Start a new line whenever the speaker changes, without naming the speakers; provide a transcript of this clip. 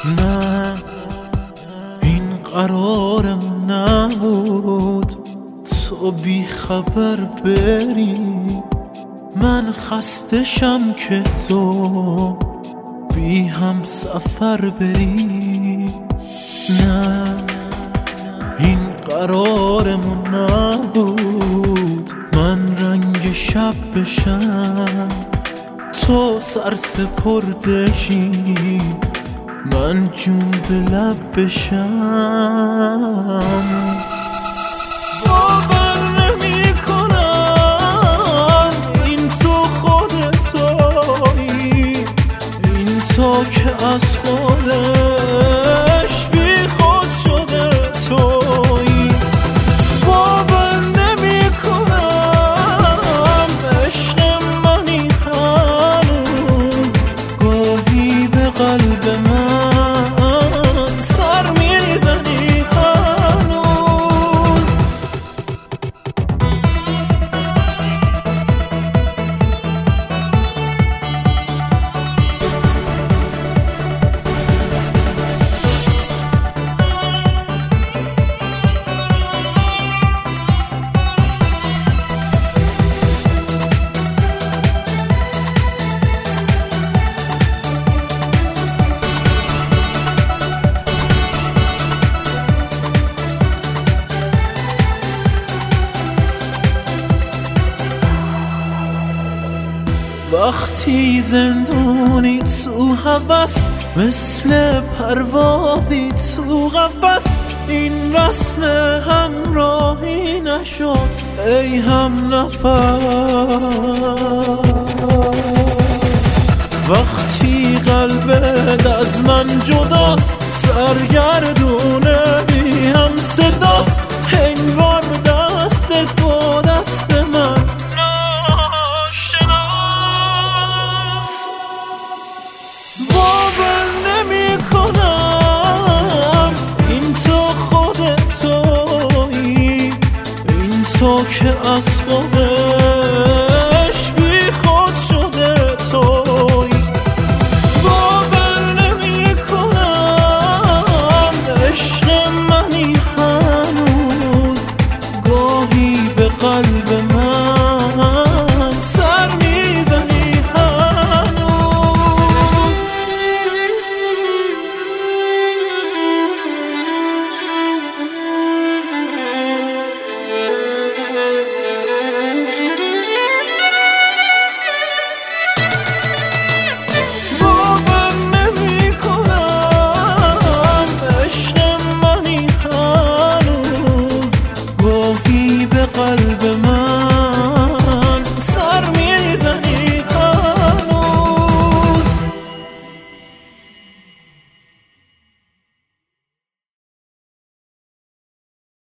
نه این قرارم نبود تو بی خبر بری، من خستشم که تو بی هم سفر بری. نه این قرارمون نبود من رنگ شب بشم، تو سرسپردشی من جون به لب بشم. باور نمی کنم این تو خودتایی، این تو که از خودش بی خود شده تویی. باور نمی کنم عشق منی هنوز، گاهی به قلب من سر میزنی هنوز. وقتی زندونی تو هوس، مثل پروازی تو قفس، این رسم همراهی نشد ای هم نفس. وقتی قلبت از من جداست، سرگردونه بی هم صداست، انگار دستت با دست من باور نمی کنم این تو خودتایی، این تو که از خودش بی خود شده تویی. باور نمی کنم عشق منی هنوز، گاهی به قلب من سر میزنی هنوز. باور نمی کنم عشق منی هنوز، گاهی به قلب من